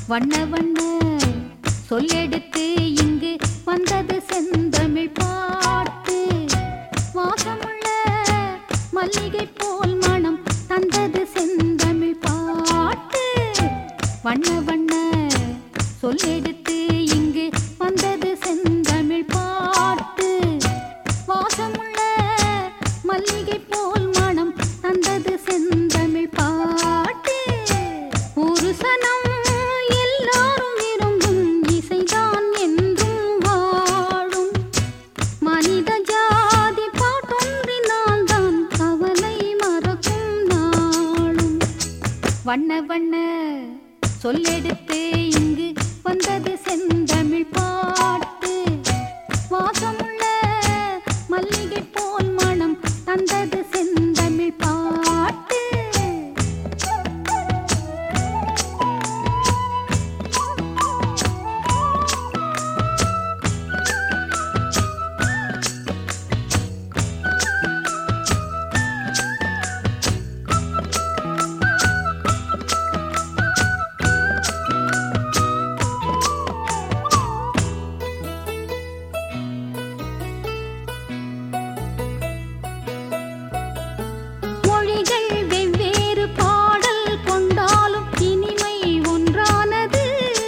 வண்ண வண்ண சொல்லெடுத்து இங்கு வந்தது செந்தமிழ் பாட்டு. வாசமுள்ள மல்லிகை போல் மனம் தந்தது செந்தமிழ் பாட்டு. வண்ண வண்ண சொல்லெடுத்து இங்கு வந்தது செந்தமிழ் பாட்டு. வாசமுள்ள மல்லிகை போல் மனம் தந்தது செந்தமிழ் பாட்டு. ஒரு சனம் எல்லாரும் விரும்பும் இசைதான் என்றும் வாழும். மனித ஜாதி பாட்டொன்றினால் தான் கவலை மறக்கும் நாளும். வண்ண வண்ண சொல்லெடுத்து இங்கு வந்தது செந்தமிழ் பாட்டு. வாசமுள்ள மல்லிகை போல் மனம் தந்தது செந்தமிழ் பாட்டு. மொழிகள் வெவ்வேறு பாடல் கொண்டாலும் இனிமை ஒன்றானது.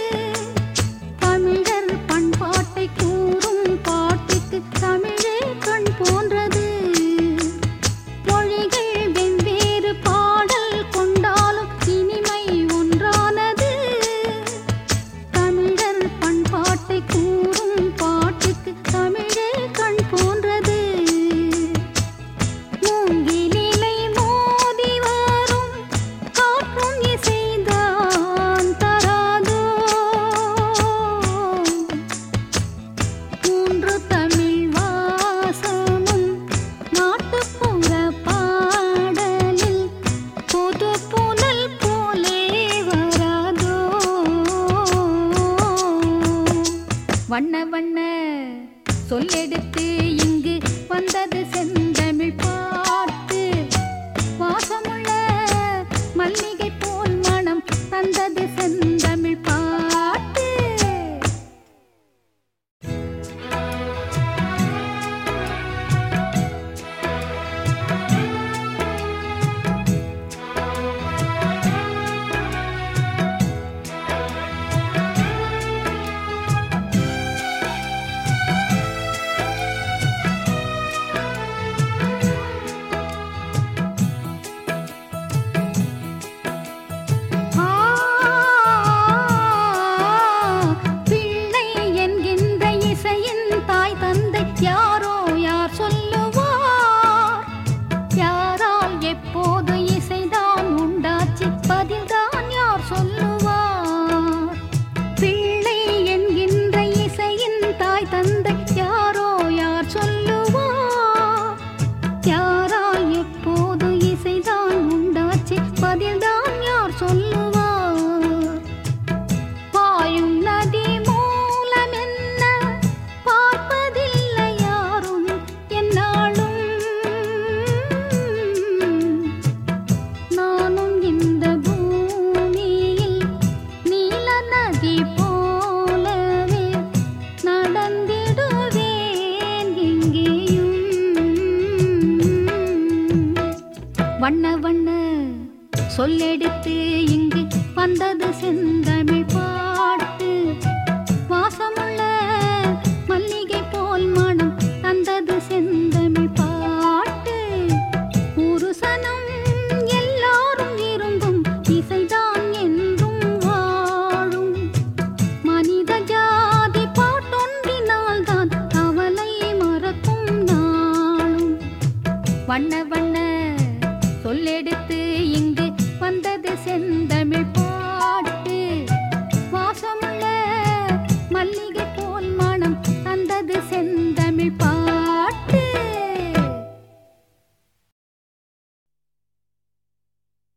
தமிழர் பண்பாட்டை கூறும் பாட்டுக்கு தமிழே கண் போன்றது. மொழிகள் வெவ்வேறு பாடல் கொண்டாலும் இனிமை ஒன்றானது. தமிழர் பண்பாட்டை கூறும் பாட்டுக்கு தமிழே கண் போன்றது. மூங்கிலிலை மோதி வரும் காற்றும் இசைதான் தராதோ. மூன்று தமிழ் வாசமும் நாட்டுப்புற பாடலில் புது புனல் போலே வராதோ. வண்ண வண்ண சொல்லெடுத்து இங்கு வந்தது செந்தமிழ் பாட்டு. வாசமுள்ள மல்லிகை போல் மனம் தந்தது செந்தமிழ் பாட்டு. பிள்ளை என்கின்ற இசையின் தாய் தந்தை யாரோ யார் சொல்லுவார்? யாரால் எப்போது இசைதான் உண்டாச்சு பதில்தான் யார் சொல்லுவார்? பிள்ளை என்கின்ற இசையின் தாய் தந்தை யாரோ யார் சொல்லுவார்? யாரால் எப்போது இசைதான் உண்டாச்சு பதில்தான் யார் சொல்லுவார்? பாயும் நதி மூலம் என்ன பார்ப்பதில்லை யாரும் என்னாலும். நானும் இந்த பூமியில் நீல நதி போலவே நடந்திடுவேன் எங்கேயும். வண்ண வண்ண சொல்லெடுத்து இங்கு வந்தது செந்தமிழ் பாட்டு. வாசமுள்ள மல்லிகை போல் மனம் தந்தது செந்தமிழ் பாட்டு. ஒரு சனம் எல்லாரும் விரும்பும் இசைதான் என்றும் வாழும். மனித ஜாதி பாட்டொன்றினால் தான் கவலை மறக்கும் நாளும். வண்ண வண்ண சொல்லெடுத்து இங்கு வந்தது செந்த